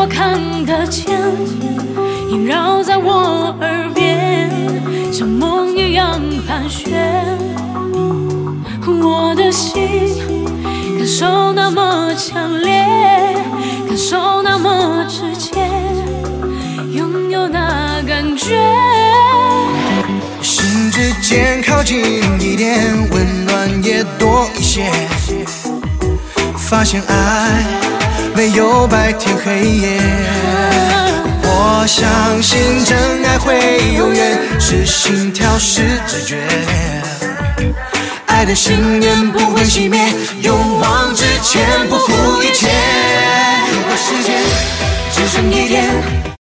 我看得见，萦绕在我耳边，像梦一样盘旋。我的心感受那么强烈，感受那么直接，拥有那感觉。 心之间靠近一点，温暖也多一些。发现爱没有白天黑夜，我相信真爱会永远，是心跳是直觉，爱的信念不会熄灭，勇往直前不顾一切。如果时间只剩一天，